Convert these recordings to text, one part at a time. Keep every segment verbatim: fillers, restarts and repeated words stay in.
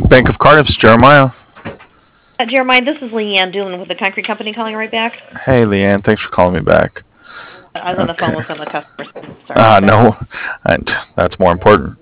Bank of Cardiff's Jeremiah. Uh, Jeremiah, this is Leanne Doolin with the Concrete Company calling right back. Hey, Leanne, thanks for calling me back. I was on the phone with some of the customers. Sorry Ah, uh, about no, I, that's more important.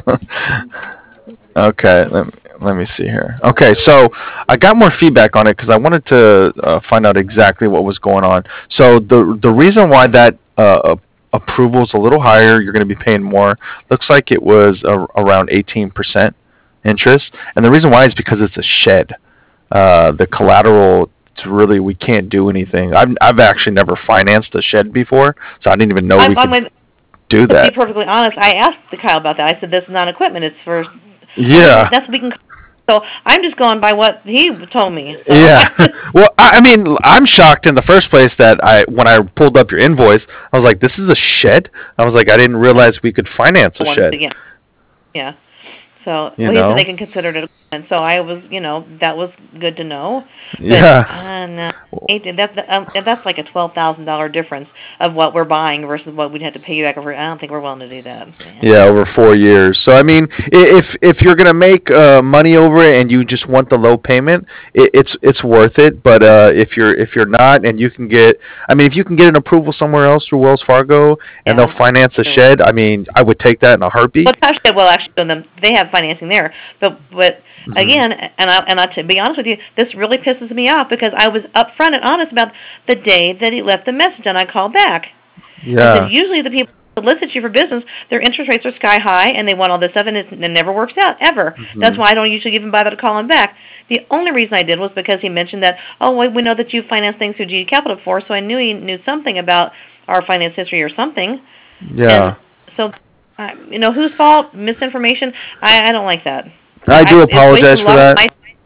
Okay, let me, let me see here. Okay, so I got more feedback on it because I wanted to uh, find out exactly what was going on. So the the reason why that uh, approval is a little higher, you're going to be paying more. Looks like it was a, around eighteen percent interest, and the reason why is because it's a shed. Uh, the collateral, it's really we can't do anything. I've I've actually never financed a shed before, so I didn't even know I'm, we I'm could with, do to be that. perfectly honest, I asked the Kyle about that. I said, this is not equipment. It's for... Yeah. That's what we can... So I'm just going by what he told me. So. Yeah. Well, I I mean, I'm shocked in the first place that I when I pulled up your invoice, I was like, "This is a shed." I was like, "I didn't realize we could finance a shed." Yeah. Yeah. So, You well, he said know? they can consider it, and so I was, you know, that was good to know. But Yeah. uh, no, eighteen, that's um, that's like a twelve thousand dollar difference of what we're buying versus what we'd have to pay you back over. I don't think we're willing to do that. Man. Yeah, over four years. So I mean, i- if if you're gonna make uh, money over it and you just want the low payment, it, it's it's worth it. But uh, if you're if you're not and you can get, I mean, if you can get an approval somewhere else through Wells Fargo and they'll Yeah. finance a shed, I mean, I would take that in a heartbeat. Well, Tosh well, actually, them they have financing there, but but Hmm. again, and I and I to be honest with you, this really pisses me off because I was upfront and honest about the day that he left the message, and I called back. I said Yeah. usually the people who solicit you for business, their interest rates are sky high, and they want all this stuff, and it, it never works out ever. That's Hmm. why I don't usually even bother to call him back. The only reason I did was because he mentioned that, oh, well, we know that you finance things through G E Capital before, so I knew he knew something about our finance history or something. And Yeah. so, uh, you know, whose fault? Misinformation? I, I don't like that. I I, do it's wasting apologize a for lot of that. my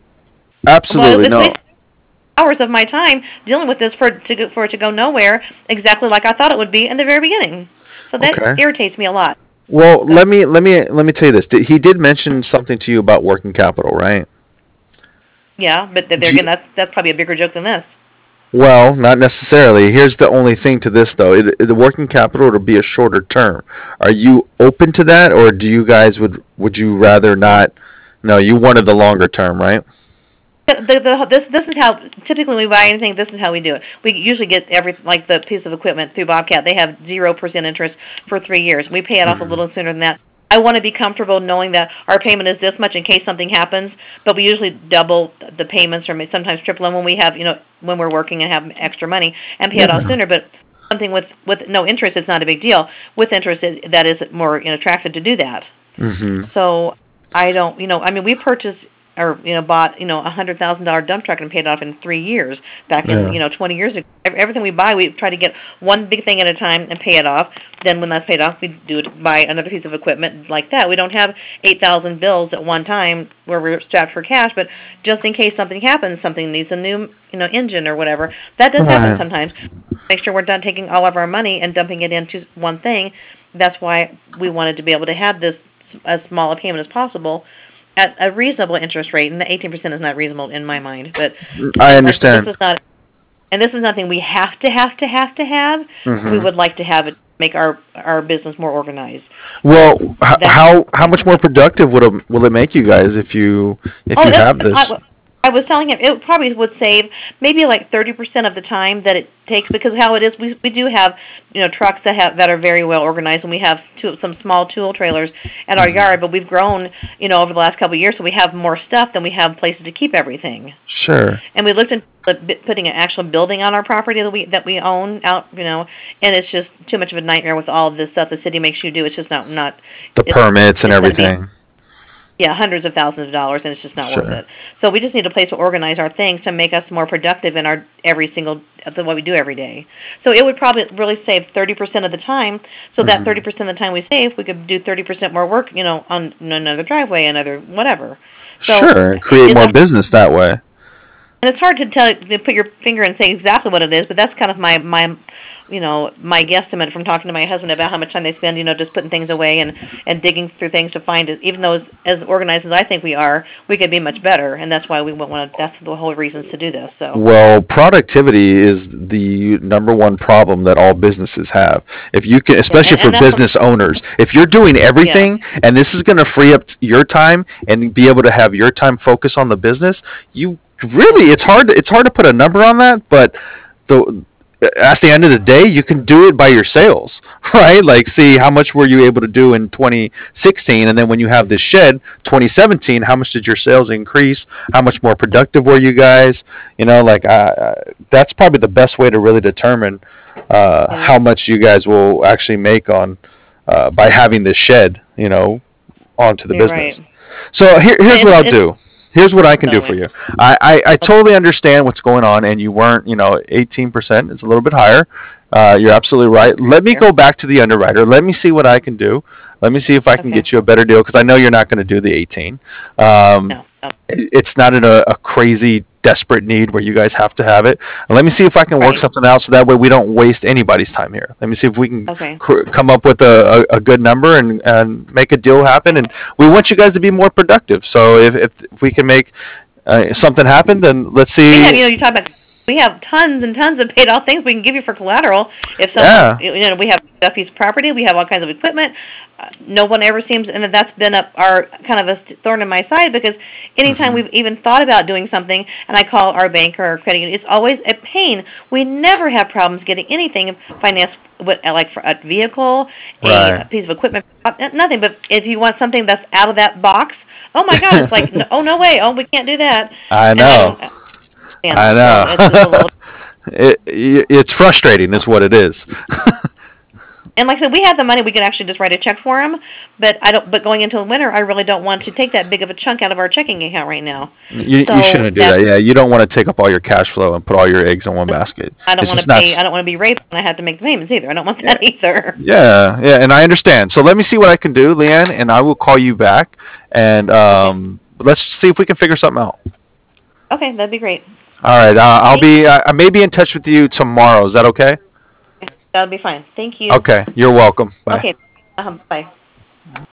well, Absolutely it's no. wasting hours of my time dealing with this for to go, for it to go nowhere exactly like I thought it would be in the very beginning. So that Okay. irritates me a lot. Well, So let me let me let me tell you this. Did- He did mention something to you about working capital, right? yeah, but there Do again, you, that's that's probably a bigger joke than this. well, not necessarily. Here's the only thing to this though. It, it- the working capital will be a shorter term. Are you open to that, or do you guys would would you rather not? No, you wanted the longer term, right? The, the, the, this this is how typically when we buy anything. This is how we do it. We usually get every like the piece of equipment through Bobcat. They have zero percent interest for three years. We pay it off a Hmm. little sooner than that. I want to be comfortable knowing that our payment is this much in case something happens. But we usually double the payments or sometimes triple them when we have you know when we're working and have extra money and pay it off Yeah. sooner. But something with with no interest, it's not a big deal. With interest, it, that is more you know, attractive to do that. Hmm. So I don't, you know, I mean, we purchased or you know bought you know a hundred thousand dollar dump truck and paid it off in three years back in Yeah. you know twenty years ago. Everything we buy, we try to get one big thing at a time and pay it off. Then when that's paid off, we do it buy another piece of equipment like that. We don't have eight thousand bills at one time where we're strapped for cash, but just in case something happens, something needs a new you know engine or whatever. That does happen Right. sometimes. Make sure we're not taking all of our money and dumping it into one thing. That's why we wanted to be able to have this as small a payment as possible at a reasonable interest rate, and the eighteen percent is not reasonable in my mind. But I and like I said, this understand. is not, and this is nothing we have to have to have to have. We Hmm. would like to have it make our our business more organized. But Well, h- that how how much more productive would it, will it make you guys if you if oh, you that's have I, this? I was telling him it probably would save maybe like thirty percent of the time that it takes because how it is we we do have you know trucks that have that are very well organized and we have two, some small tool trailers at our Hmm. yard, but we've grown you know over the last couple of years, so we have more stuff than we have places to keep everything. Sure. And we looked into putting an actual building on our property that we that we own out, you know, and it's just too much of a nightmare with all of this stuff the city makes you do. It's just not not The it's permits and it's going to be everything. yeah hundreds of thousands of dollars, and it's just not worth Sure. it. So we just need a place to organize our things to make us more productive in our every single of what we do every day. So it would probably really save thirty percent of the time. So that Hmm. thirty percent of the time we save, we could do thirty percent more work, you know, on another driveway, another whatever. So Sure. it Create is more a business that way. And it's hard to tell, to put your finger and say exactly what it is, but that's kind of my, my, you know, my guesstimate from talking to my husband about how much time they spend, you know, just putting things away and, and digging through things to find it. Even though as, as organized as I think we are, we could be much better, and that's why we want to, that's the whole reasons to do this, so. Well, productivity is the number one problem that all businesses have. If you can, especially and, and for business what, owners, if you're doing everything yeah. and this is going to free up your time and be able to have your time focus on the business, you really, it's hard, it's hard to put a number on that, but the, at the end of the day, you can do it by your sales, right? Like, see how much were you able to do in twenty sixteen, and then when you have this shed, twenty seventeen, how much did your sales increase? How much more productive were you guys? You know, like, uh, that's probably the best way to really determine uh, yeah. how much you guys will actually make on uh, by having this shed, you know, onto the You're business. Right. So here, here's it's, what I'll it's, do. Here's what I can do for you. I, I, I totally understand what's going on, and you weren't, you know, eighteen percent. It's a little bit higher. Uh, you're absolutely right. Let me go back to the underwriter. Let me see what I can do. Let me see if I can okay. get you a better deal, because I know you're not going to do the eighteen. Um, no, no. It's not in a, a crazy, desperate need where you guys have to have it. And let me see if I can right. work something out so that way we don't waste anybody's time here. Let me see if we can okay. cr- come up with a, a, a good number and, and make a deal happen. And we want you guys to be more productive. So if, if, if we can make Uh, something happened, then let's see. We have, you know, you talk about, we have tons and tons of paid off things we can give you for collateral. If someone, yeah. you know, we have Duffy's property, we have all kinds of equipment. Uh, no one ever seems, and that's been up our kind of a thorn in my side, because anytime mm-hmm. we've even thought about doing something, and I call our banker or credit union, it's always a pain. We never have problems getting anything financed, with, like for a vehicle, right. a piece of equipment, nothing. But if you want something that's out of that box, oh my God! It's like, no, oh no way! Oh, we can't do that. I know. I, I know. So it's, little... it, it's frustrating, is what it is. And like I said, we have the money; we could actually just write a check for them. But I don't. But going into the winter, I really don't want to take that big of a chunk out of our checking account right now. You, so you shouldn't do that. Yeah, you don't want to take up all your cash flow and put all your eggs in one basket. I don't want to pay. Not... I don't want to be raped when I have to make the payments either. I don't want that yeah. either. Yeah, yeah, and I understand. So let me see what I can do, Leanne, and I will call you back, and um, okay. let's see if we can figure something out. Okay, that'd be great. All right, uh, I'll be. Uh, I may be in touch with you tomorrow. Is that okay? That'll be fine. Thank you. Okay, you're welcome. Bye. Okay, um, bye.